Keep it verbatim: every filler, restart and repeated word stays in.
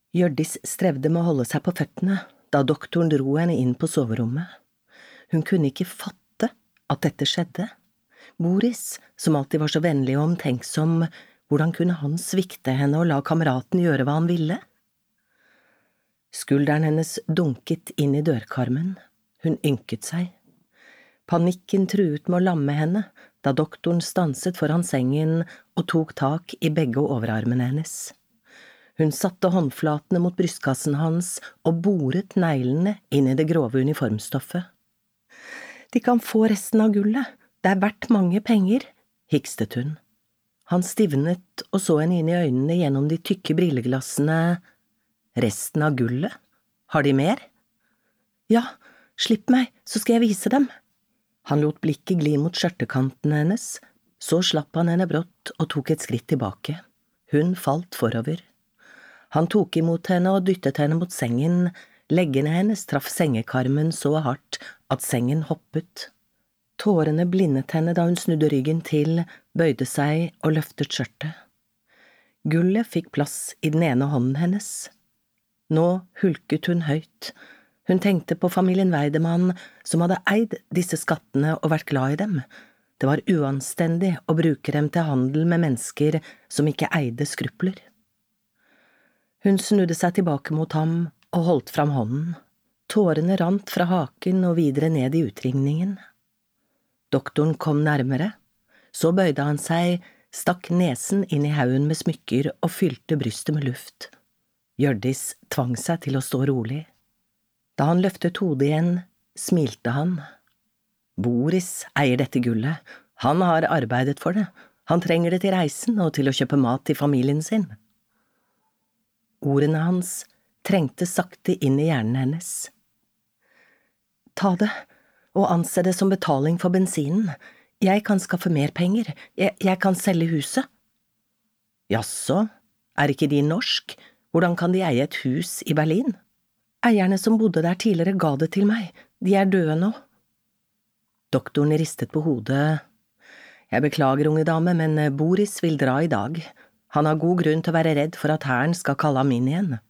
Hjørdis strevde med å holde seg på føttene da doktoren dro henne inn på soverommet. Hun kunne ikke fatte at dette skjedde. Boris, som alltid var så vennlig og omtenksom, hvordan kunne han svikte henne og la kameraten gjøre hva han ville? Skulderen hennes dunket inn i dørkarmen. Hun ynket seg. Panikken truet med å lamme henne da doktoren stanset foran sengen og tok tak i begge overarmene hennes. Hun satte håndflatene mot brystkassen hans og boret neglene inn i det grove uniformstoffet. «De kan få resten av gullet, det er verdt mange penger», hikstet hun. Han stivnet og så henne inn i øynene gjennom de tykke brilleglassene. «Resten av gullet? Har de mer?» «Ja, slipp meg, så skal jeg vise dem.» Han lot blikket gli mot skjørtekantene hennes, så slapp han henne brått og tok et skritt tilbake. Hun falt forover. Han tok imot henne og dyttet henne mot sengen. Leggene hennes traff sengekarmen så hardt at sengen hoppet. Tårene blindet henne da hun snudde ryggen til, bøyde seg og løftet skjørtet. Gullet fikk plass i den ene hånden hennes. Nå hulket hun høyt. Hun tenkte på familien Weidemann, som hadde eid disse skattene og vært glad i dem. Det var uanstendig å bruke dem til handel med mennesker som ikke eide skrupler. Hun snudde seg tilbake mot ham og holdt fram hånden. Tårene rant fra haken og videre ned i utringningen. Doktoren kom nærmere. Så bøyde han seg, stakk nesen inn i haugen med smykker og fylte brystet med luft. Hjørdis tvang seg til å stå rolig. Da han løftet hodet igjen, smilte han. Boris eier dette gullet. Han har arbeidet for det. Han trenger det til reisen og til å kjøpe mat til familien sin. Ordene hans trengte sakte inn i hjernen hennes. Ta det, og anse det som betaling for bensinen. Jeg kan skaffe mer penger. Jeg, jeg kan selge huset. Jaså, er ikke de norsk? Hvordan kan de eie et hus i Berlin? Eierne som bodde der tidligere ga det til meg. De er døde nå. Doktoren ristet på hodet. Jeg beklager, unge dame, men Boris vil dra i dag. Han har god grunn til å være redd for at hæren skal kalle ham inn igjen.